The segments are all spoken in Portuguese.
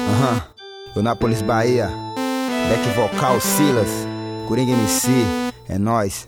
Eunápolis, Bahia. Back vocal, Silas. Coringa MC, é nóis.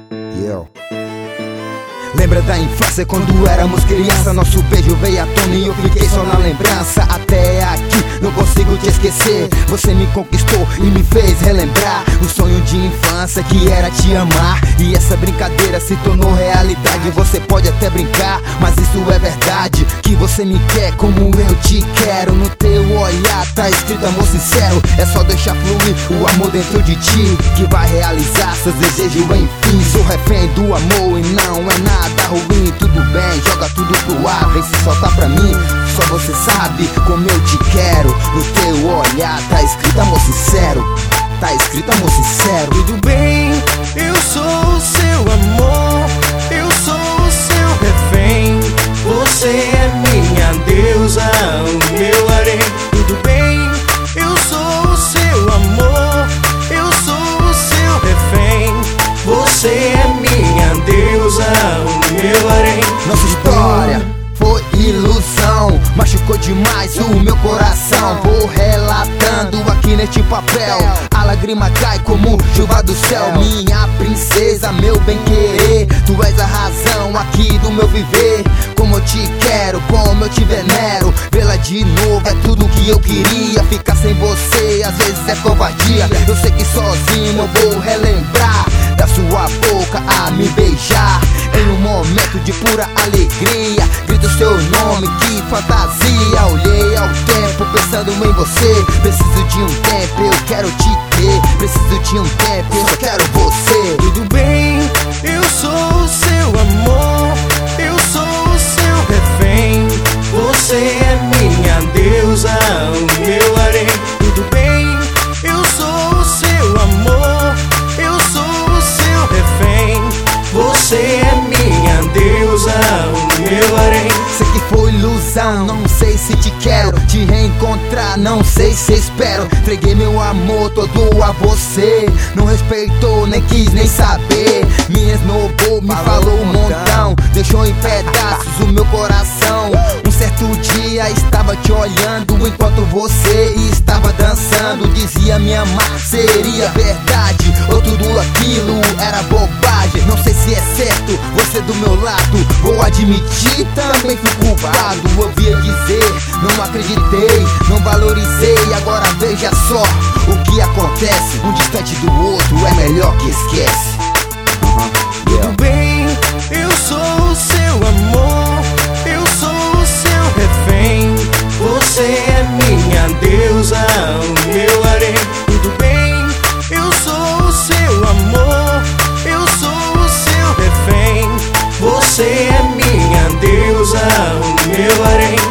Lembra da infância quando éramos criança? Nosso beijo veio à tona e eu fiquei só na lembrança. Até aqui não consigo te esquecer. Você me conquistou e me fez relembrar o sonho de infância que era te amar. E essa brincadeira se tornou realidade. Você pode até brincar, mas isso é verdade. Que você me quer como eu te quero. No teu olhar tá escrito amor sincero. É só deixar fluir o amor dentro de ti, que vai realizar seus desejos enfim. Sou refém do amor e não é nada ruim. Tudo bem, joga tudo pro ar, vem se soltar pra mim. Só você sabe como eu te quero. No teu olhar tá escrito amor sincero. Tá escrito amor sincero. Tudo bem, eu sou o seu amor. Eu sou o seu refém. Você é minha deusa, o meu harém. Tudo bem, eu sou o seu amor. Eu sou o seu refém. Você é minha deusa, o meu harém. Nossa história foi ilusão, machucou demais o meu coração. Vou relatando aqui neste papel. A lágrima cai como chuva do céu. Minha princesa, meu bem-querer, tu és a razão aqui do meu viver. Como eu te quero, como eu te venero. Vê-la de novo é tudo que eu queria. Ficar sem você às vezes é covardia. Eu sei que sozinho eu vou relembrar da sua boca a me beijar. Em um momento de pura alegria, grito seu nome, que fantasia. Olhei ao tempo pensando em você. Preciso de um tempo, eu quero te ter. Preciso de um tempo, eu só quero você. Tudo bem, eu sou o seu amor. Eu sou o seu refém. Você é minha deusa, o meu harém. Tudo bem, eu sou o seu amor. Eu sou o seu refém. Você é minha deusa, o meu harém. Sei que foi ilusão, não sei se te quero. Te reencontrar, não sei se espero. Entreguei meu amor todo a você. Não respeitou, nem quis nem saber. Me esnobou, me falou um montão. Deixou em pedaços o meu coração. Um certo dia estava te olhando enquanto você estava dançando. Dizia me amar, seria verdade ou tudo aquilo era bobagem. Não sei se é certo, você do meu lado. Vou admitir, também fui culpado. Ouvia dizer, não acreditei, não valorizei. Agora veja só o que acontece. Um distante do outro é melhor que esquece. Tudo bem, eu sou o seu amor. Eu sou o seu refém. Você é minha deusa, o meu harém. Tudo bem, eu sou o seu amor. Eu sou o seu refém. Você é minha deusa, o meu harém.